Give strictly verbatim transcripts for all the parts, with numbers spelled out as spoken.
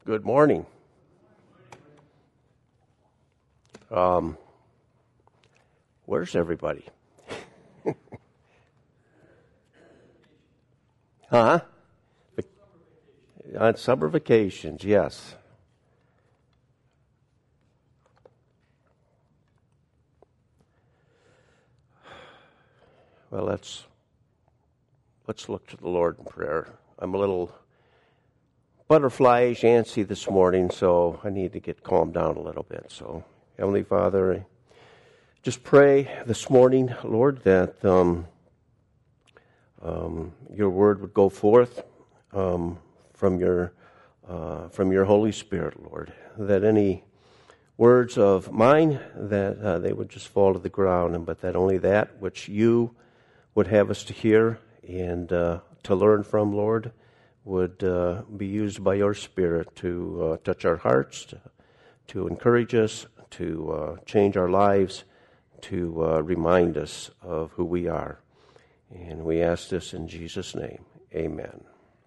Good morning. Um, where's everybody? huh? On summer vacations, yes. Well, let's let's look to the Lord in prayer. I'm a little butterfly-ish antsy this morning, so I need to get calmed down a little bit. So, Heavenly Father, I just pray this morning, Lord, that um, um, your word would go forth um, from your uh, from your Holy Spirit, Lord. That any words of mine, that uh, they would just fall to the ground, and but that only that which you would have us to hear and uh, to learn from, Lord, would uh, be used by your Spirit to uh, touch our hearts, to, to encourage us, to uh, change our lives, to uh, remind us of who we are. And we ask this in Jesus' name. Amen.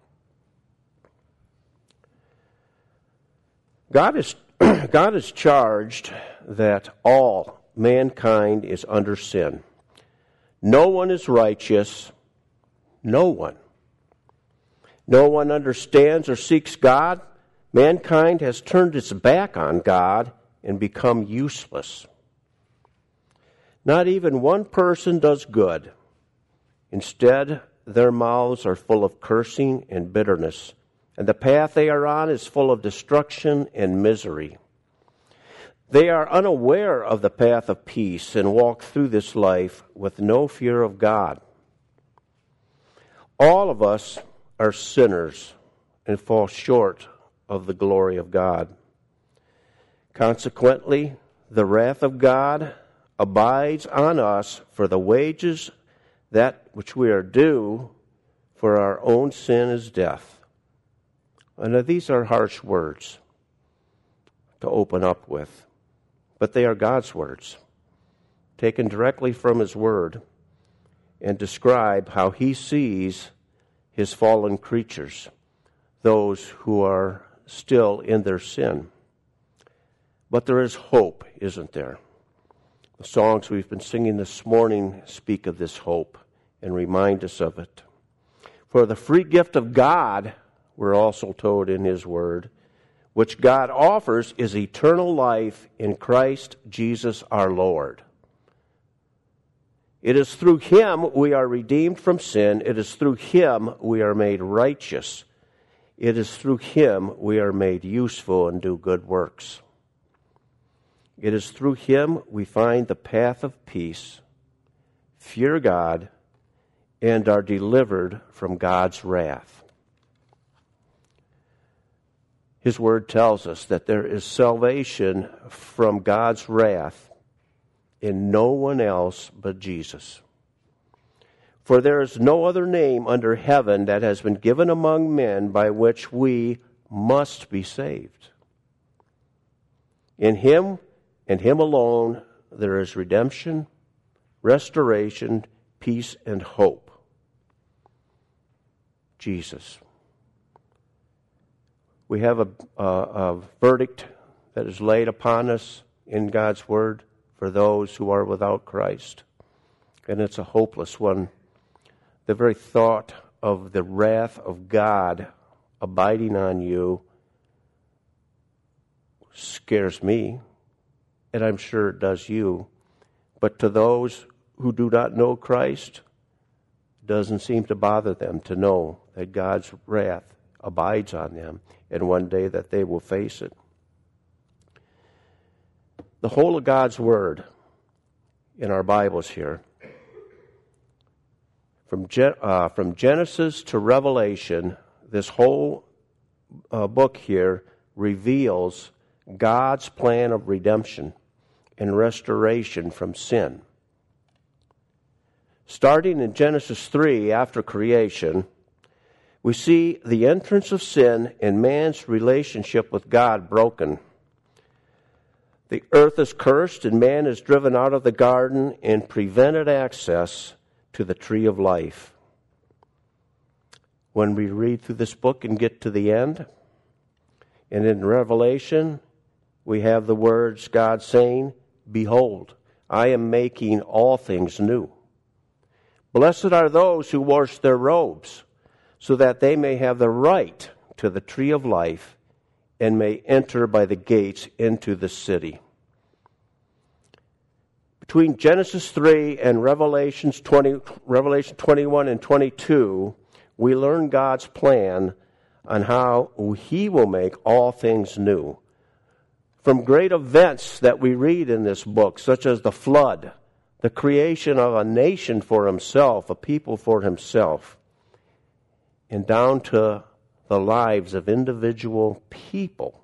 God is God is charged that all mankind is under sin. No one is righteous. No one. No one understands or seeks God. Mankind has turned its back on God and become useless. Not even one person does good. Instead, their mouths are full of cursing and bitterness, and the path they are on is full of destruction and misery. They are unaware of the path of peace and walk through this life with no fear of God. All of us are sinners and fall short of the glory of God. Consequently, the wrath of God abides on us for the wages that which we are due for our own sin is death. And now these are harsh words to open up with, but they are God's words, taken directly from His Word, and describe how He sees His fallen creatures, those who are still in their sin. But there is hope, isn't there? The songs we've been singing this morning speak of this hope and remind us of it. For the free gift of God, we're also told in His Word, which God offers is eternal life in Christ Jesus our Lord. It is through Him we are redeemed from sin. It is through Him we are made righteous. It is through Him we are made useful and do good works. It is through Him we find the path of peace, fear God, and are delivered from God's wrath. His Word tells us that there is salvation from God's wrath in no one else but Jesus. For there is no other name under heaven that has been given among men by which we must be saved. In Him and Him alone there is redemption, restoration, peace, and hope. Jesus. We have a, a, a verdict that is laid upon us in God's Word for those who are without Christ. And it's a hopeless one. The very thought of the wrath of God abiding on you scares me, and I'm sure it does you. But to those who do not know Christ, it doesn't seem to bother them to know that God's wrath abides on them, and one day that they will face it. The whole of God's Word in our Bibles here, from Gen- uh, from Genesis to Revelation, this whole uh, book here reveals God's plan of redemption and restoration from sin. Starting in Genesis three, after creation, we see the entrance of sin and man's relationship with God broken. The earth is cursed and man is driven out of the garden and prevented access to the tree of life. When we read through this book and get to the end, And in Revelation, we have the words God saying, "Behold, I am making all things new. Blessed are those who wash their robes, so that they may have the right to the tree of life and may enter by the gates into the city." Between Genesis three and Revelations twenty, Revelation twenty-one and twenty-two, we learn God's plan on how He will make all things new. From great events that we read in this book, such as the flood, the creation of a nation for Himself, a people for Himself, and down to the lives of individual people,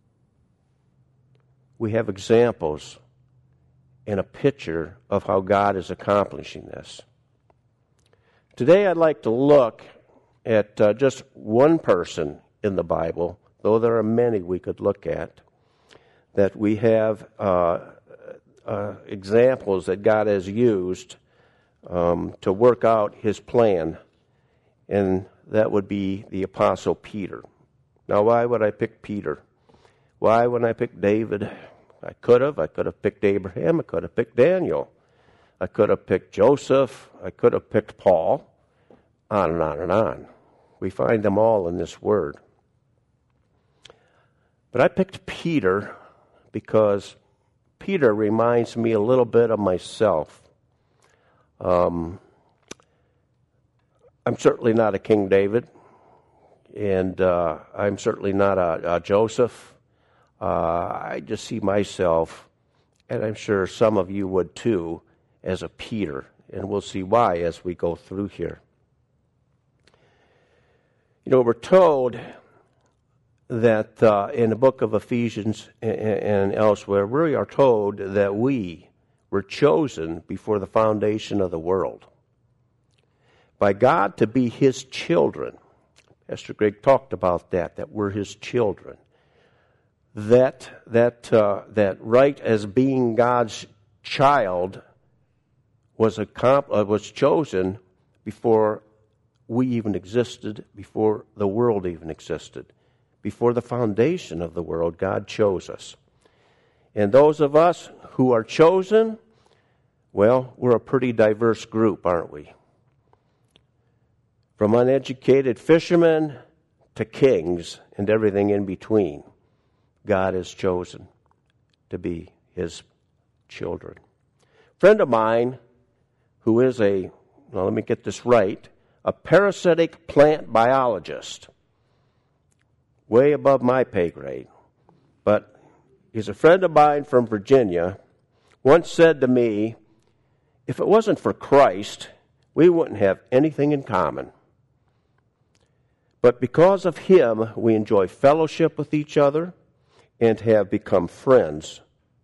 we have examples and a picture of how God is accomplishing this. Today I'd like to look at uh, just one person in the Bible, though there are many we could look at, that we have uh, uh, examples that God has used um, to work out His plan, and that would be the Apostle Peter. Now, why would I pick Peter? Why would I pick David? I could have. I could have picked Abraham. I could have picked Daniel. I could have picked Joseph. I could have picked Paul. On and on and on. We find them all in this word. But I picked Peter because Peter reminds me a little bit of myself. Um, I'm certainly not a King David, and uh, I'm certainly not a, a Joseph. Uh, I just see myself, and I'm sure some of you would too, as a Peter, and we'll see why as we go through here. You know, we're told that uh, in the book of Ephesians and, and elsewhere, we are told that we were chosen before the foundation of the world by God to be His children. Pastor Greg talked about that, that we're His children. That that uh, that right as being God's child was a comp- uh, was chosen before we even existed, before the world even existed. Before the foundation of the world, God chose us. And those of us who are chosen, well, we're a pretty diverse group, aren't we? From uneducated fishermen to kings and everything in between, God has chosen to be His children. A friend of mine who is a, well, let me get this right, a parasitic plant biologist, way above my pay grade, but he's a friend of mine from Virginia, once said to me, if it wasn't for Christ, we wouldn't have anything in common. But because of Him, we enjoy fellowship with each other and have become friends.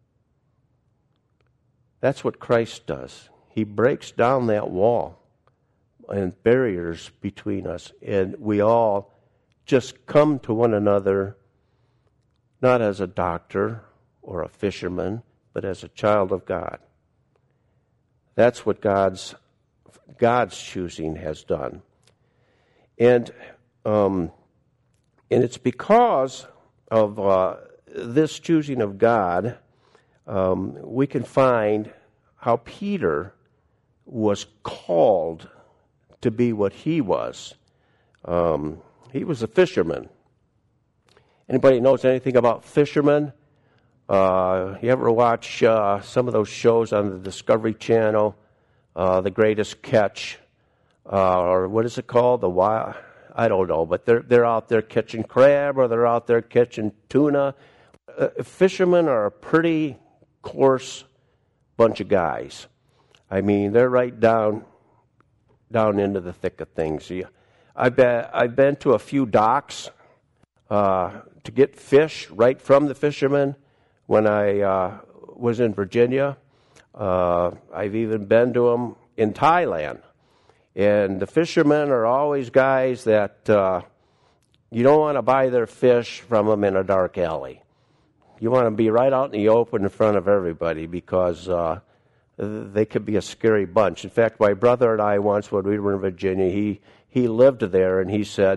That's what Christ does. He breaks down that wall and barriers between us, and we all just come to one another, not as a doctor or a fisherman, but as a child of God. That's what God's God's choosing has done. And um, and it's because of uh, this choosing of God, um, we can find how Peter was called to be what he was. Um, he was a fisherman. Anybody knows anything about fishermen? Uh, you ever watch uh, some of those shows on the Discovery Channel, uh, The Greatest Catch, uh, or what is it called? The Wild? I don't know, but they're they're out there catching crab, or they're out there catching tuna. Uh, fishermen are a pretty coarse bunch of guys. I mean, they're right down down into the thick of things. I've been I've been to a few docks uh, to get fish right from the fishermen. When I uh, was in Virginia, uh, I've even been to them in Thailand. And the fishermen are always guys that uh, you don't want to buy their fish from them in a dark alley. You want to be right out in the open in front of everybody, because uh, they could be a scary bunch. In fact, my brother and I once, when we were in Virginia, he, he lived there, and he said,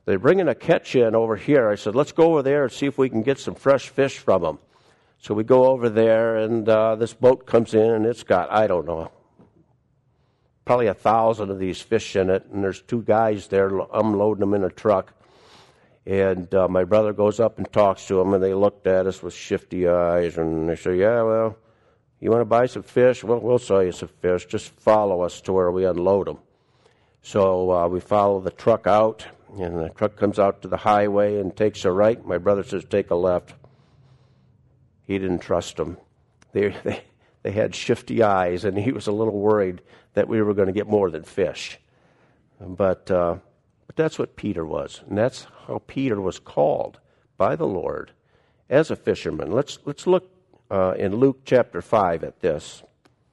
they're bringing a catch in over here. I said, let's go over there and see if we can get some fresh fish from them. So we go over there, and uh, this boat comes in, and it's got, I don't know, probably a thousand of these fish in it, and there's two guys there unloading them in a truck. And uh, my brother goes up and talks to them, and they looked at us with shifty eyes, and they say, yeah, well, you want to buy some fish? Well, we'll sell you some fish. Just follow us to where we unload them. So uh, we follow the truck out, and the truck comes out to the highway and takes a right. My brother says, take a left. He didn't trust them. They, they, they had shifty eyes, and he was a little worried that we were going to get more than fish. But, uh, but that's what Peter was, and that's how Peter was called by the Lord as a fisherman. Let's, let's look uh, in Luke chapter five at this.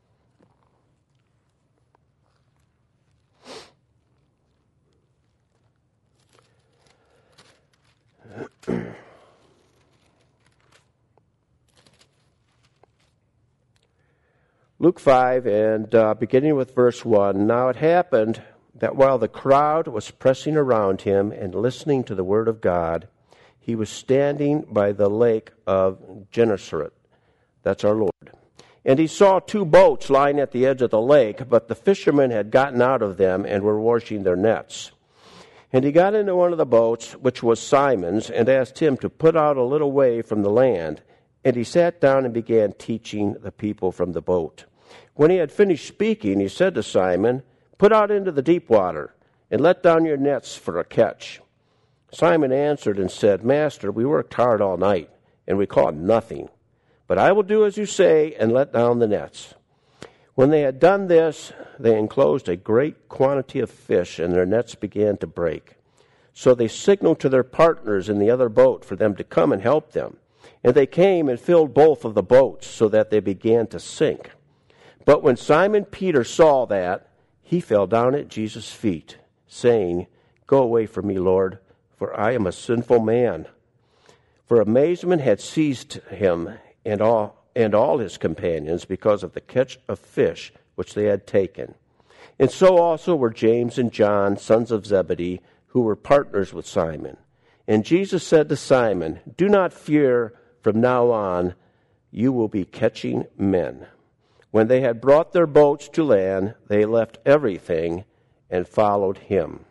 Luke five, and uh, beginning with verse one, now it happened that while the crowd was pressing around him and listening to the word of God, he was standing by the lake of Gennesaret. That's our Lord. And he saw two boats lying at the edge of the lake, but the fishermen had gotten out of them and were washing their nets. And he got into one of the boats, which was Simon's, and asked him to put out a little way from the land. And he sat down and began teaching the people from the boat. When he had finished speaking, he said to Simon, put out into the deep water, and let down your nets for a catch. Simon answered and said, Master, we worked hard all night, and we caught nothing. But I will do as you say, and let down the nets. When they had done this, they enclosed a great quantity of fish, and their nets began to break. So they signaled to their partners in the other boat for them to come and help them. And they came and filled both of the boats, so that they began to sink. But when Simon Peter saw that, he fell down at Jesus' feet, saying, Go away from me, Lord, for I am a sinful man. For amazement had seized him and all, and all his companions because of the catch of fish which they had taken. And so also were James and John, sons of Zebedee, who were partners with Simon. And Jesus said to Simon, Do not fear, from now on you will be catching men. When they had brought their boats to land, they left everything and followed him.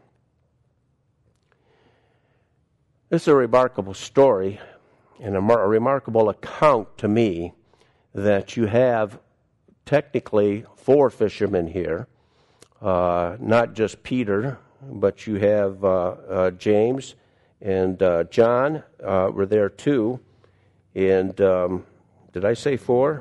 This is a remarkable story and a, mar- a remarkable account to me that you have technically four fishermen here, uh, not just Peter, but you have uh, uh, James and uh, John uh, were there too. And um, did I say four?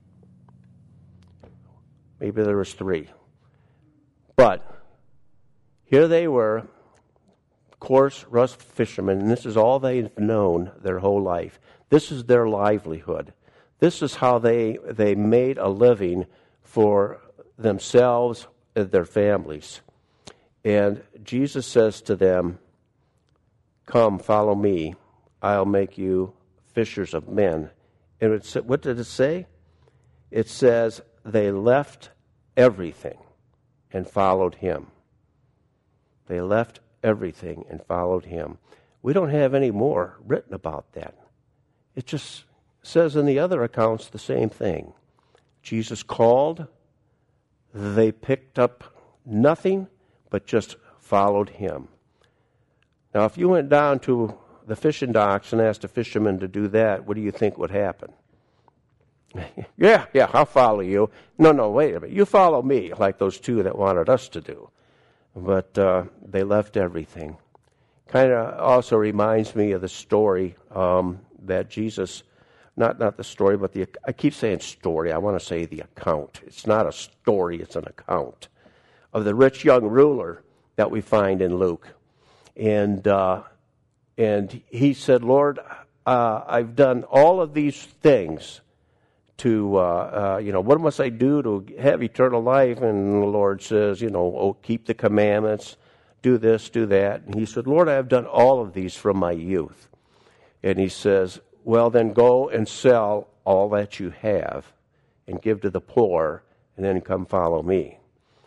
Maybe there was three. But here they were, coarse, rough fishermen, and this is all they've known their whole life. This is their livelihood. This is how they they made a living for themselves and their families. And Jesus says to them, Come, follow me. I'll make you fishers of men. And it, what did it say? It says they left everything and followed him. They left everything and followed him. We don't have any more written about that. It just says in the other accounts the same thing. Jesus called, they picked up nothing but just followed him. Now, if you went down to the fishing docks and asked a fisherman to do that, what do you think would happen? yeah, yeah, I'll follow you. No, no, wait a minute. You follow me, like those two that wanted us to do. But uh, they left everything. Kind of also reminds me of the story um, that Jesus, not not the story, but the, I keep saying story. I want to say the account. It's not a story, it's an account of the rich young ruler that we find in Luke. And uh, and he said, Lord, uh, I've done all of these things to, uh, uh, you know, what must I do to have eternal life? And the Lord says, you know, oh, keep the commandments, do this, do that. And he said, Lord, I have done all of these from my youth. And he says, well, then go and sell all that you have and give to the poor, and then come follow me.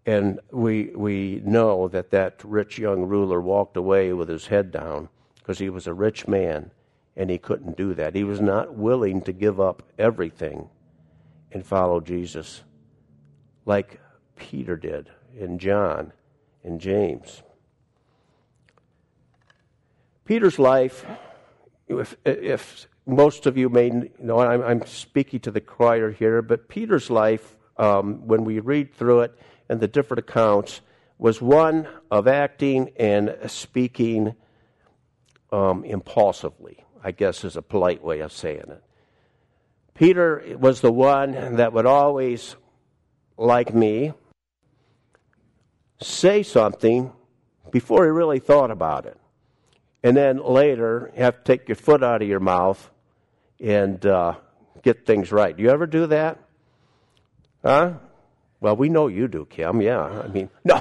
And we we know that that rich young ruler walked away with his head down because he was a rich man, and he couldn't do that. He was not willing to give up everything and follow Jesus like Peter did, and John, and James. Peter's life, if, if most of you may know, I'm, I'm speaking to the choir here, but Peter's life, um, when we read through it and the different accounts, was one of acting and speaking um, impulsively, I guess is a polite way of saying it. Peter was the one that would always, like me, say something before he really thought about it. And then later, you have to take your foot out of your mouth and uh, get things right. Do you ever do that? Huh? Well, we know you do, Kim. Yeah, I mean, no.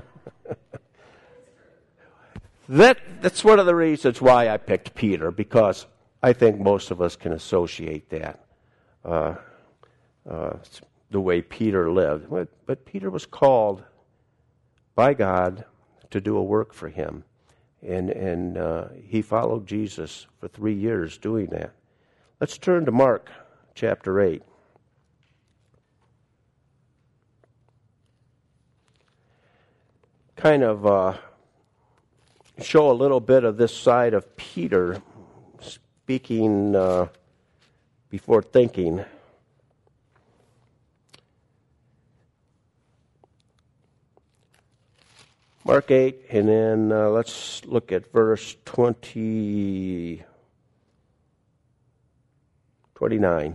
that That's one of the reasons why I picked Peter, because I think most of us can associate that, uh, uh, the way Peter lived. But, but Peter was called by God to do a work for him. And, and uh, he followed Jesus for three years doing that. Let's turn to Mark chapter eight. Kind of uh, show a little bit of this side of Peter speaking uh, before thinking. Mark eight, and then uh, let's look at verse twenty, twenty-nine.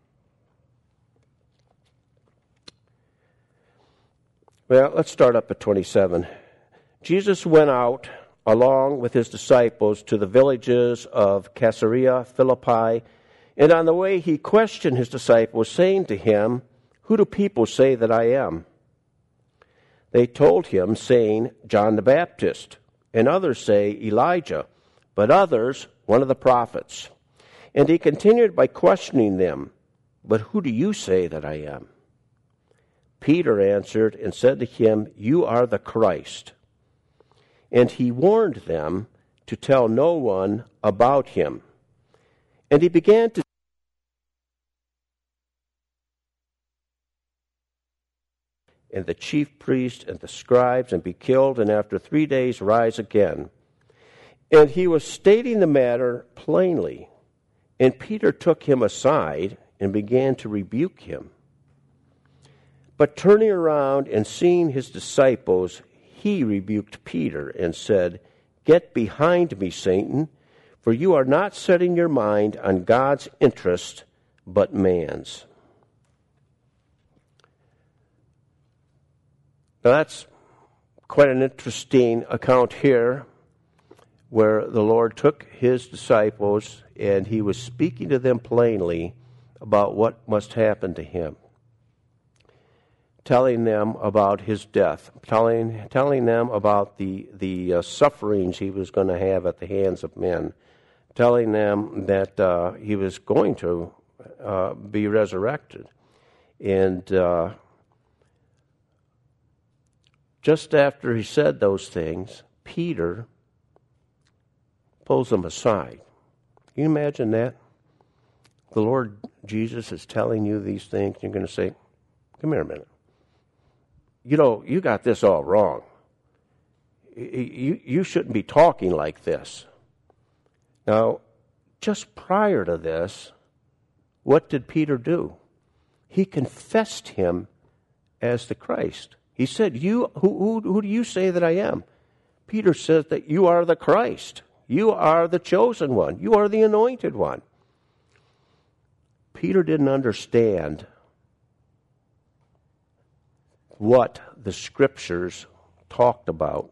Well, let's start up at twenty-seven. Jesus went out along with his disciples to the villages of Caesarea Philippi, and on the way he questioned his disciples, saying to him, "Who do people say that I am?" They told him, saying, "John the Baptist, and others say Elijah, but others, one of the prophets." And he continued by questioning them, "But who do you say that I am?" Peter answered and said to him, "You are the Christ." And he warned them to tell no one about him. And he began to and the chief priests and the scribes, and be killed, and after three days rise again. And he was stating the matter plainly. And Peter took him aside and began to rebuke him. But turning around and seeing his disciples, he rebuked Peter and said, "Get behind me, Satan, for you are not setting your mind on God's interest, but man's." Now that's quite an interesting account here, where the Lord took his disciples and he was speaking to them plainly about what must happen to him, telling them about his death, telling telling them about the the uh, sufferings he was going to have at the hands of men, telling them that uh, he was going to uh, be resurrected, and uh, just after he said those things, Peter pulls them aside. Can you imagine that? The Lord Jesus is telling you these things. You're going to say, "Come here a minute. You know, you got this all wrong. You, you shouldn't be talking like this." Now, just prior to this, what did Peter do? He confessed him as the Christ. He said, "You, who, who, who do you say that I am?" Peter says that you are the Christ. You are the chosen one. You are the anointed one. Peter didn't understand what the Scriptures talked about.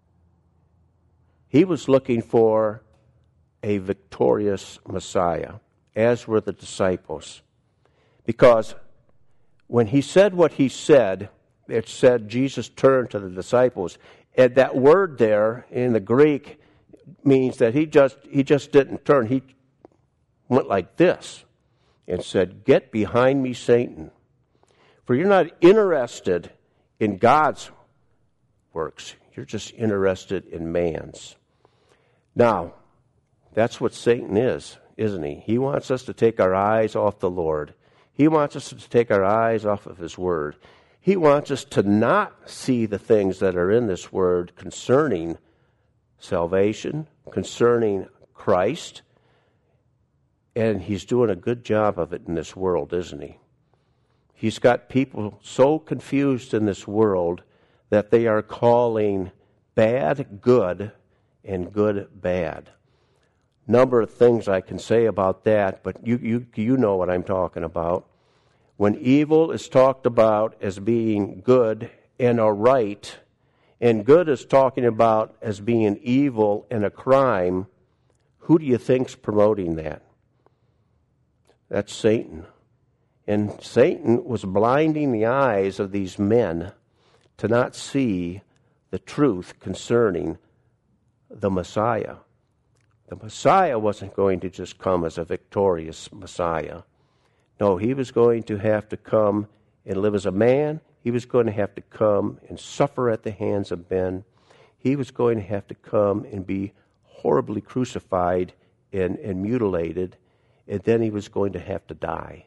He was looking for a victorious Messiah, as were the disciples. Because when he said what he said, it said Jesus turned to the disciples. And that word there in the Greek means that he just he just didn't turn. He went like this and said, "Get behind me, Satan. For you're not interested in God's works. You're just interested in man's. Now, that's what Satan is, isn't he? He wants us to take our eyes off the Lord. He wants us to take our eyes off of his word. He wants us to not see the things that are in this word concerning salvation, concerning Christ. And he's doing a good job of it in this world, isn't he? He's got people so confused in this world that they are calling bad good and good bad. Number of things I can say about that, but you, you, you know what I'm talking about. When evil is talked about as being good and a right, and good is talking about as being evil and a crime, who do you think's promoting that? That's Satan. And Satan was blinding the eyes of these men to not see the truth concerning the Messiah. The Messiah wasn't going to just come as a victorious Messiah. No, he was going to have to come and live as a man. He was going to have to come and suffer at the hands of men. He was going to have to come and be horribly crucified and, and mutilated, and then he was going to have to die.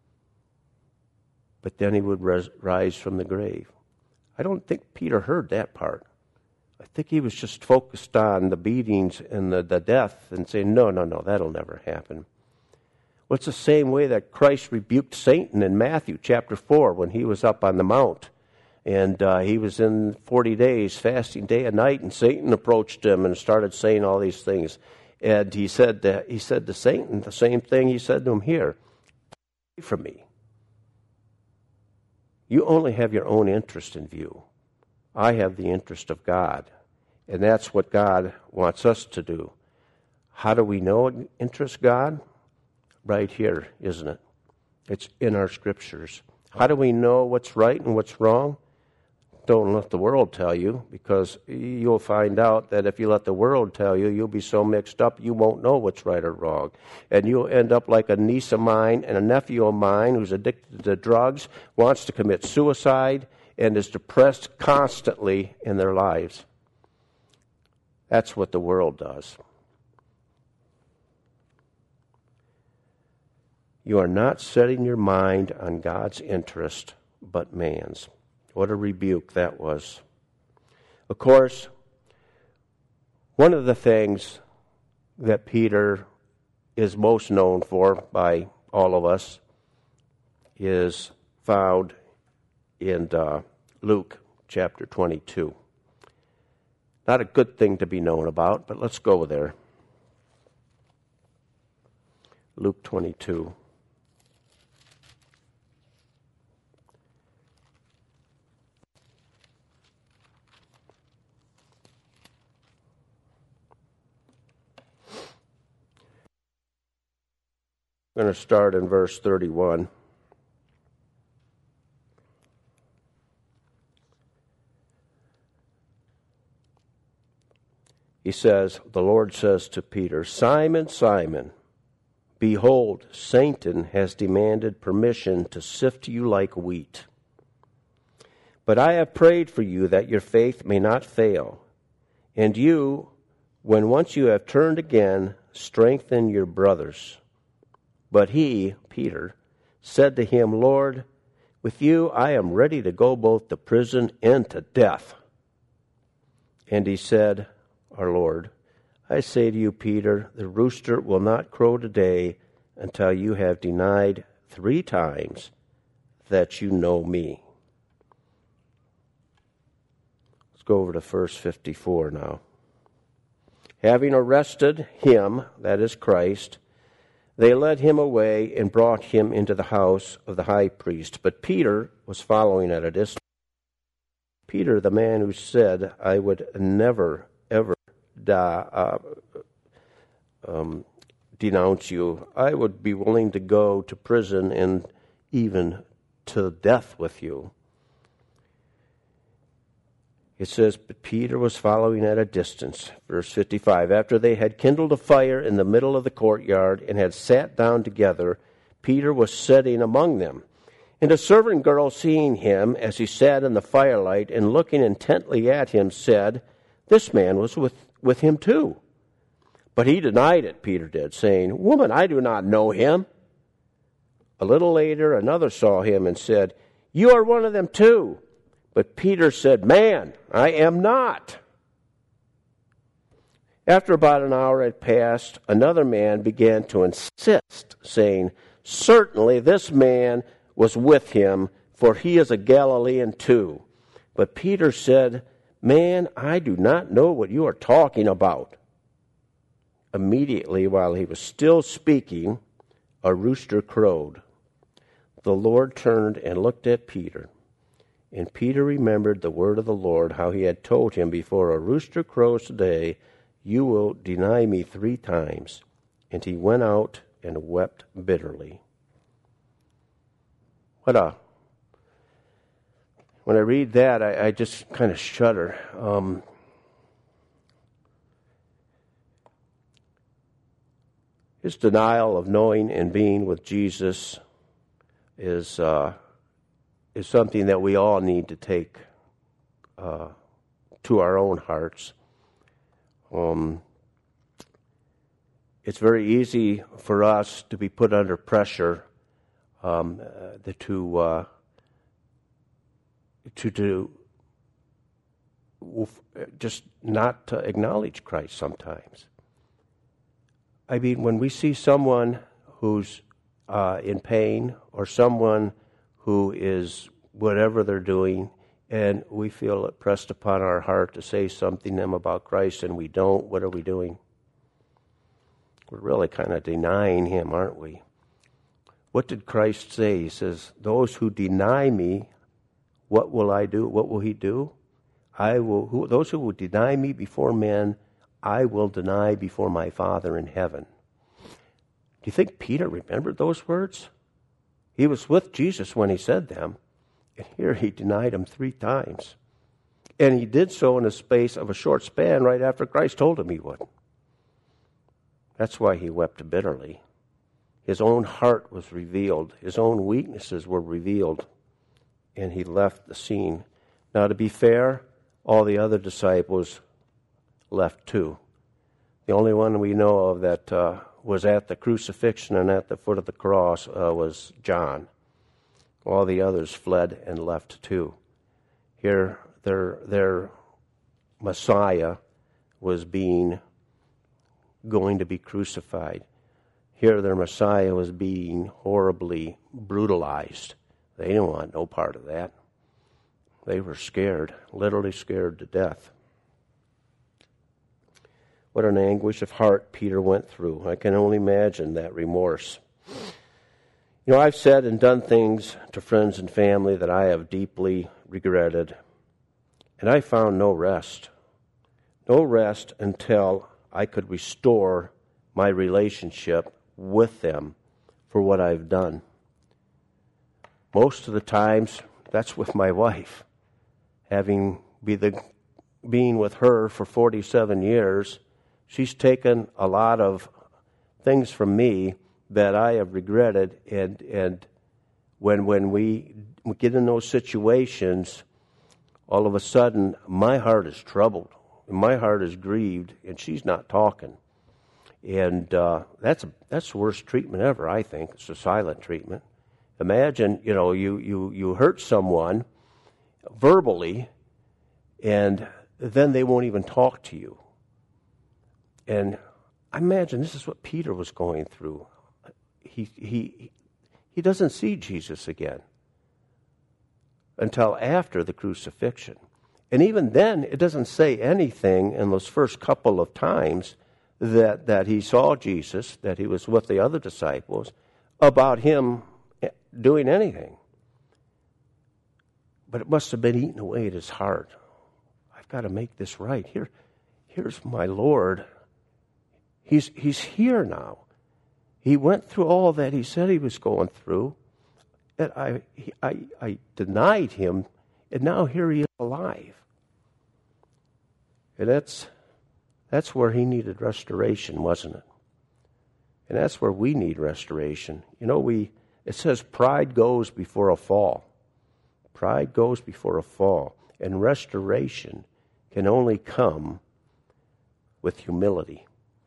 But then he would res- rise from the grave. I don't think Peter heard that part. I think he was just focused on the beatings and the, the death and saying, no, no, no, that'll never happen. Well, it's the same way that Christ rebuked Satan in Matthew chapter four when he was up on the mount. And uh, he was in forty days fasting day and night, and Satan approached him and started saying all these things. And he said to, he said to Satan the same thing he said to him here. Away from me. You only have your own interest in view. I have the interest of God. And that's what God wants us to do. How do we know it interests God? Right here, isn't it? It's in our scriptures. How do we know what's right and what's wrong? Don't let the world tell you, because you'll find out that if you let the world tell you, you'll be so mixed up you won't know what's right or wrong. And you'll end up like a niece of mine and a nephew of mine who's addicted to drugs, wants to commit suicide, and is depressed constantly in their lives. That's what the world does. You are not setting your mind on God's interest, but man's. What a rebuke that was. Of course, one of the things that Peter is most known for by all of us is found in uh, Luke chapter twenty-two. Not a good thing to be known about, but let's go there. Luke twenty-two. I'm going to start in verse thirty-one. He says, the Lord says to Peter, Simon, Simon, behold, Satan has demanded permission to sift you like wheat. But I have prayed for you that your faith may not fail. And you, when once you have turned again, strengthen your brothers. But he, Peter, said to him, Lord, with you I am ready to go both to prison and to death. And he said, our Lord, I say to you, Peter, the rooster will not crow today until you have denied three times that you know me. Let's go over to verse fifty-four now. Having arrested him, that is Christ, they led him away and brought him into the house of the high priest. But Peter was following at a distance. Peter, the man who said, I would never, ever die, uh, um, denounce you. I would be willing to go to prison and even to death with you. It says, but Peter was following at a distance. Verse fifty-five, after they had kindled a fire in the middle of the courtyard and had sat down together, Peter was sitting among them. And a servant girl, seeing him as he sat in the firelight and looking intently at him, said, "This man was with, with him too." But he denied it, Peter did, saying, "Woman, I do not know him." A little later, another saw him and said, "You are one of them too." But Peter said, "Man, I am not." After about an hour had passed, another man began to insist, saying, "Certainly this man was with him, for he is a Galilean too." But Peter said, "Man, I do not know what you are talking about." Immediately, while he was still speaking, a rooster crowed. The Lord turned and looked at Peter. And Peter remembered the word of the Lord, how he had told him, "Before a rooster crows today, you will deny me three times." And he went out and wept bitterly. What a... When I read that, I, I just kind of shudder. Um, his denial of knowing and being with Jesus is... Uh, is something that we all need to take uh, to our own hearts. Um, it's very easy for us to be put under pressure um, uh, the, to, uh, to to just not to acknowledge Christ sometimes. I mean, when we see someone who's uh, in pain, or someone who is whatever they're doing, and we feel it pressed upon our heart to say something to them about Christ, and we don't, what are we doing? We're really kind of denying him, aren't we? What did Christ say? He says, "Those who deny me, what will I do? What will he do? I will. Who, those who will deny me before men, I will deny before my Father in heaven." Do you think Peter remembered those words? He was with Jesus when he said them, and here he denied him three times. And he did so in a space of a short span right after Christ told him he would. That's why he wept bitterly. His own heart was revealed. His own weaknesses were revealed, and he left the scene. Now, to be fair, all the other disciples left too. The only one we know of that uh, was at the crucifixion and at the foot of the cross uh, was John. All the others fled and left too. Here, their their Messiah was being going to be crucified. Here, their Messiah was being horribly brutalized. They didn't want no part of that. They were scared, literally scared to death. What an anguish of heart Peter went through. I can only imagine that remorse. You know, I've said and done things to friends and family that I have deeply regretted, and I found no rest. No rest until I could restore my relationship with them for what I've done. Most of the times, that's with my wife. Having be the, being with her for forty-seven years, she's taken a lot of things from me that I have regretted, and and when when we get in those situations, all of a sudden my heart is troubled, my heart is grieved, and she's not talking, and uh, that's that's the worst treatment ever. I think it's a silent treatment. Imagine, you know, you you you hurt someone verbally, and then they won't even talk to you. And I imagine this is what Peter was going through. He he he doesn't see Jesus again until after the crucifixion. And even then, it doesn't say anything in those first couple of times that, that he saw Jesus, that he was with the other disciples, about him doing anything. But it must have been eating away at his heart. I've got to make this right. Here, here's my Lord. He's he's here now. He went through all that he said he was going through, and I, I, I denied him, and now here he is alive. And that's, that's where he needed restoration, wasn't it? And that's where we need restoration. You know, we It says pride goes before a fall. Pride goes before a fall. And restoration can only come with humility.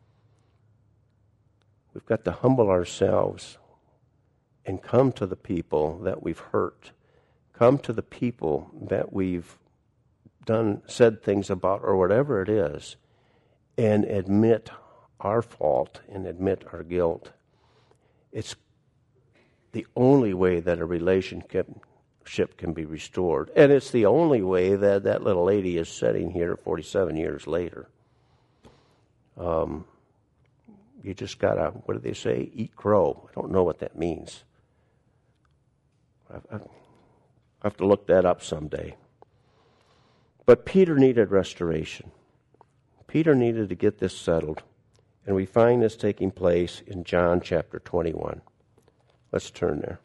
We've got to humble ourselves and come to the people that we've hurt. Come to the people that we've done, said things about, or whatever it is, and admit our fault and admit our guilt. It's the only way that a relationship can be restored. And it's the only way that that little lady is sitting here forty-seven years later. Um, you just got to, what do they say? Eat crow. I don't know what that means. I, I have to look that up someday. But Peter needed restoration. Peter needed to get this settled. And we find this taking place in John chapter twenty-one. Let's turn there.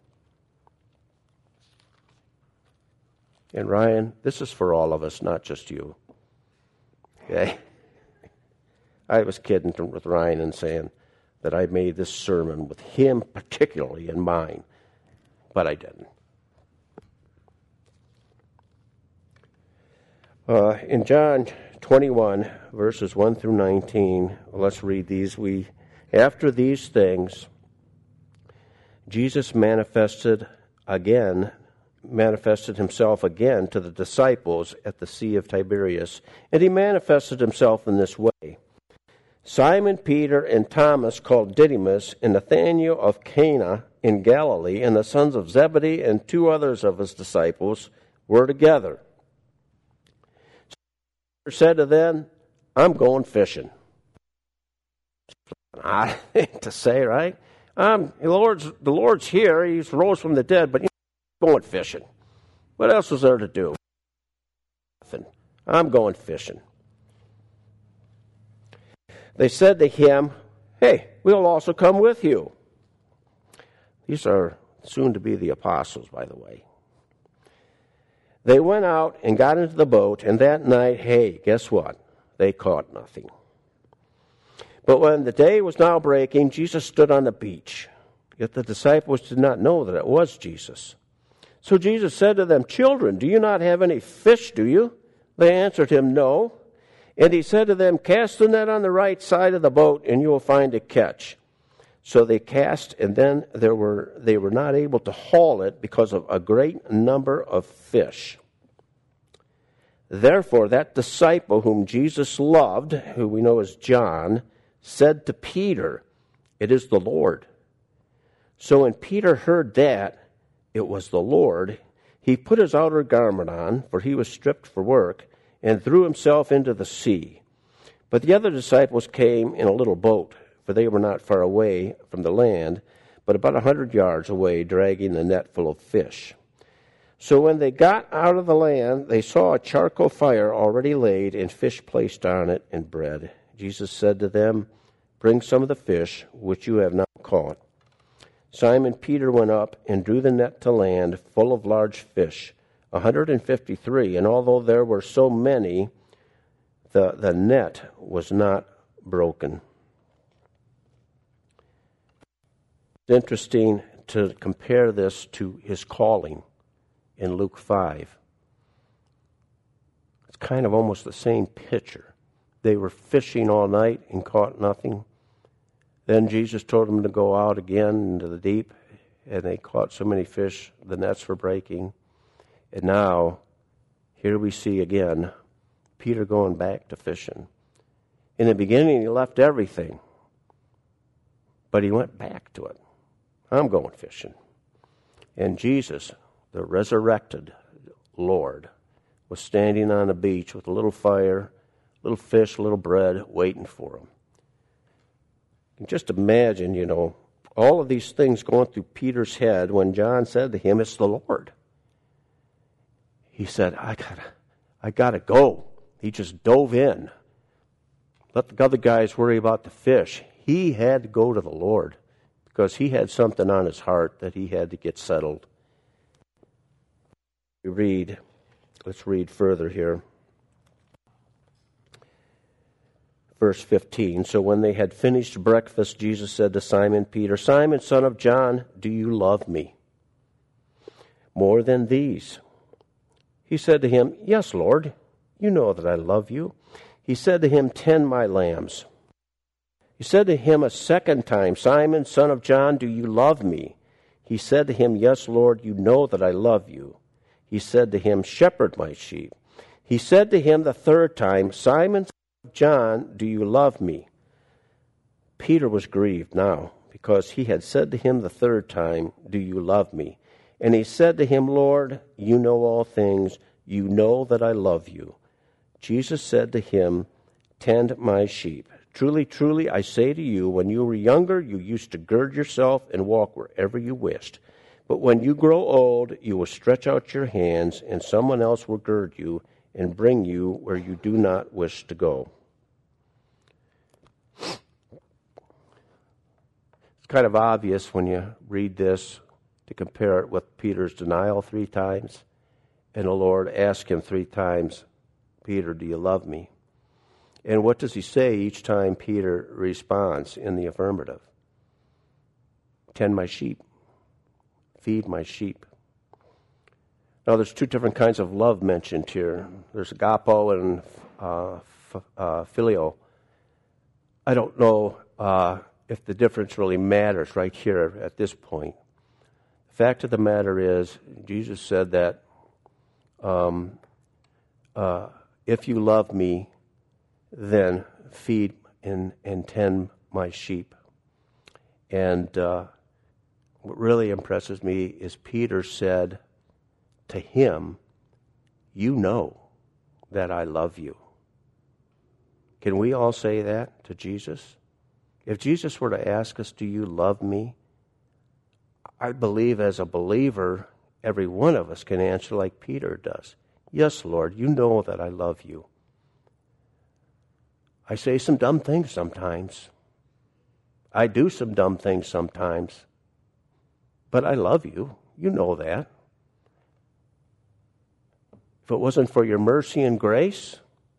And Ryan, this is for all of us, not just you. Okay? I was kidding with Ryan and saying that I made this sermon with him particularly in mind, but I didn't. Uh, in John twenty-one, verses one through nineteen, let's read these. We, after these things, Jesus manifested again, manifested himself again to the disciples at the Sea of Tiberias, and he manifested himself in this way. Simon Peter and Thomas called Didymus, and Nathanael of Cana in Galilee, and the sons of Zebedee and two others of his disciples were together. So Peter said to them, I'm going fishing. I hate to say, right? Um, the Lord's the Lord's here. He's rose from the dead, but I'm going fishing. What else was there to do? Nothing. I'm going fishing. They said to him, hey, we'll also come with you. These are soon to be the apostles, by the way. They went out and got into the boat, and that night, hey, guess what? They caught nothing. But when the day was now breaking, Jesus stood on the beach. Yet the disciples did not know that it was Jesus. So Jesus said to them, children, do you not have any fish, do you? They answered him, no. And he said to them, cast the net on the right side of the boat, and you will find a catch. So they cast, and then there were they were not able to haul it because of a great number of fish. Therefore, that disciple whom Jesus loved, who we know as John, said to Peter, it is the Lord. So when Peter heard that it was the Lord, he put his outer garment on, for he was stripped for work, and threw himself into the sea. But the other disciples came in a little boat, for they were not far away from the land, but about a hundred yards away, dragging the net full of fish. So when they got out of the land, they saw a charcoal fire already laid, and fish placed on it, and bread. Jesus said to them, bring some of the fish which you have now caught. Simon Peter went up and drew the net to land, full of large fish, a hundred and fifty-three, and although there were so many, the, the net was not broken. It's interesting to compare this to his calling in Luke five. It's kind of almost the same picture. They were fishing all night and caught nothing. Then Jesus told them to go out again into the deep, and they caught so many fish, the nets were breaking. And now, here we see again Peter going back to fishing. In the beginning, he left everything, but he went back to it. I'm going fishing. And Jesus, the resurrected Lord, was standing on the beach with a little fire, little fish, little bread, waiting for him. And just imagine, you know, all of these things going through Peter's head when John said to him, it's the Lord. He said, I gotta, I gotta go. He just dove in. Let the other guys worry about the fish. He had to go to the Lord because he had something on his heart that he had to get settled. We read, let's read further here. Verse fifteen, so when they had finished breakfast, Jesus said to Simon Peter, Simon, son of John, do you love me more than these? He said to him, yes, Lord, you know that I love you. He said to him, tend my lambs. He said to him a second time, Simon, son of John, do you love me? He said to him, yes, Lord, you know that I love you. He said to him, shepherd my sheep. He said to him the third time, Simon, John, do you love me? Peter was grieved now, because he had said to him the third time, do you love me? And he said to him, Lord, you know all things. You know that I love you. Jesus said to him, tend my sheep. Truly, truly, I say to you, when you were younger, you used to gird yourself and walk wherever you wished. But when you grow old, you will stretch out your hands, and someone else will gird you and bring you where you do not wish to go. It's kind of obvious when you read this to compare it with Peter's denial three times, and the Lord asked him three times, Peter, do you love me? And what does he say each time Peter responds in the affirmative? Tend my sheep. Feed my sheep. Now, there's two different kinds of love mentioned here. There's agapo and uh, f- uh, phileo. I don't know uh, if the difference really matters right here at this point. The fact of the matter is, Jesus said that um, uh, if you love me, then feed and, and tend my sheep. And uh, what really impresses me is Peter said to him, you know that I love you. Can we all say that to Jesus? If Jesus were to ask us, do you love me? I believe as a believer, every one of us can answer like Peter does. Yes, Lord, you know that I love you. I say some dumb things sometimes. I do some dumb things sometimes. But I love you. You know that. If it wasn't for your mercy and grace,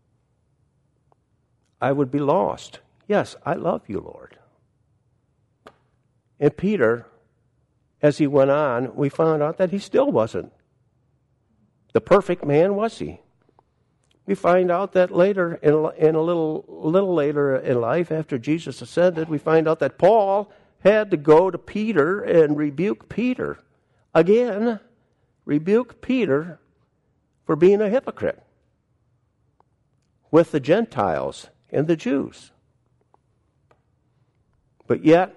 I would be lost. Yes, I love you, Lord. And Peter, as he went on, we found out that he still wasn't the perfect man, was he? We find out that later, in a, in a little, little later in life, after Jesus ascended, we find out that Paul had to go to Peter and rebuke Peter. Again, rebuke Peter for being a hypocrite with the Gentiles and the Jews. But yet,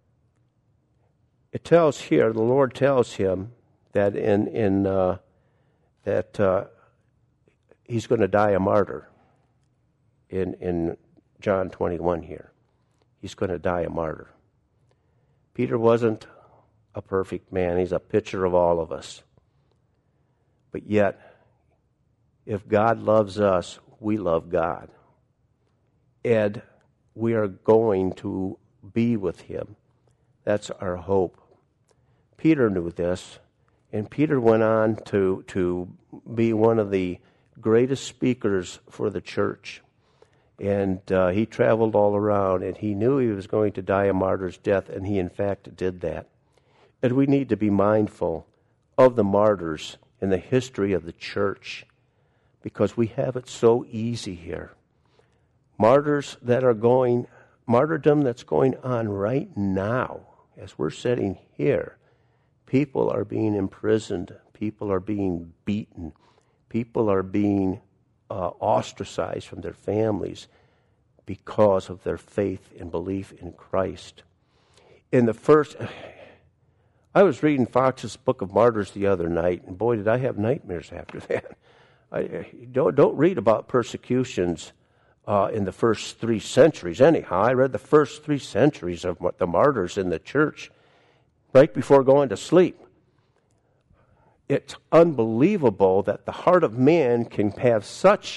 it tells here, the Lord tells him that in in uh, that uh, he's going to die a martyr. In in John twenty-one here, he's going to die a martyr. Peter wasn't a perfect man. He's a picture of all of us. But yet, if God loves us, we love God. And we are going to be with him. That's our hope. Peter knew this, and Peter went on to, to be one of the greatest speakers for the church. And uh, he traveled all around, and he knew he was going to die a martyr's death, and he in fact did that. And we need to be mindful of the martyrs in the history of the church, because we have it so easy here. Martyrs that are going, martyrdom that's going on right now, as we're sitting here. People are being imprisoned. People are being beaten. People are being uh, ostracized from their families because of their faith and belief in Christ. In the first, I was reading Fox's Book of Martyrs the other night, and boy, did I have nightmares after that. I don't don't read about persecutions uh, in the first three centuries. Anyhow, I read the first three centuries of the martyrs in the church right before going to sleep. It's unbelievable that the heart of man can have such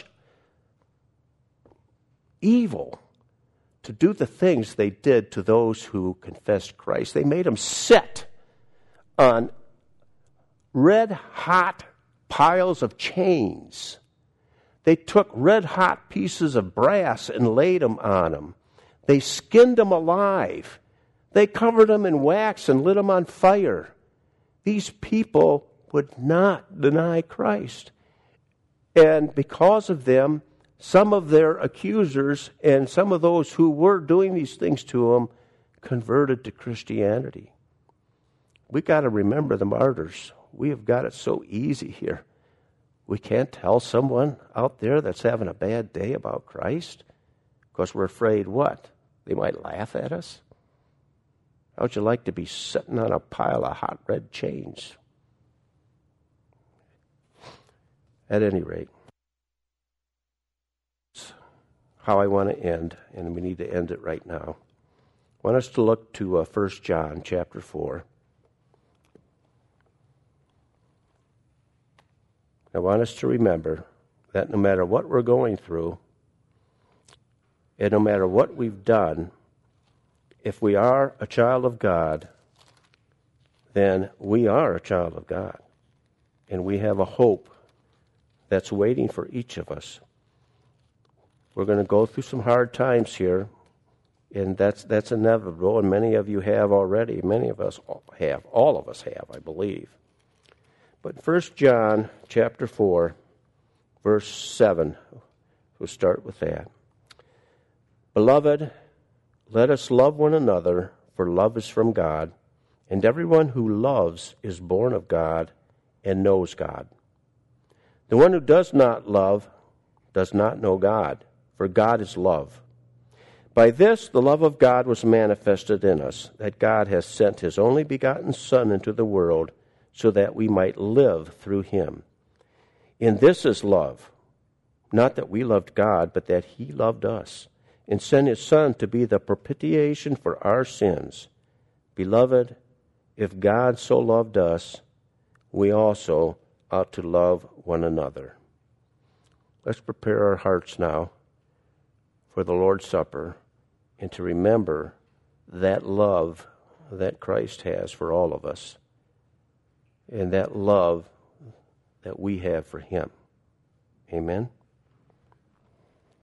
evil to do the things they did to those who confessed Christ. They made them sit on red-hot piles of chains. They took red-hot pieces of brass and laid them on them. They skinned them alive. They covered them in wax and lit them on fire. These people would not deny Christ. And because of them, some of their accusers and some of those who were doing these things to them converted to Christianity. We got to remember the martyrs. We have got it so easy here. We can't tell someone out there that's having a bad day about Christ because we're afraid what? They might laugh at us. How'd you like to be sitting on a pile of hot red chains? At any rate, how I want to end, and we need to end it right now. I want us to look to uh, First John chapter four. I want us to remember that no matter what we're going through, and no matter what we've done, if we are a child of God, then we are a child of God. And we have a hope that's waiting for each of us. We're going to go through some hard times here, and that's that's inevitable, and many of you have already. Many of us have. All of us have, I believe. But First John chapter four, verse seven, we'll start with that. Beloved, let us love one another, for love is from God, and everyone who loves is born of God and knows God. The one who does not love does not know God, for God is love. By this the love of God was manifested in us, that God has sent his only begotten Son into the world, so that we might live through him. In this is love, not that we loved God, but that he loved us, and sent his Son to be the propitiation for our sins. Beloved, if God so loved us, we also ought to love one another. Let's prepare our hearts now for the Lord's Supper and to remember that love that Christ has for all of us, and that love that we have for him. Amen.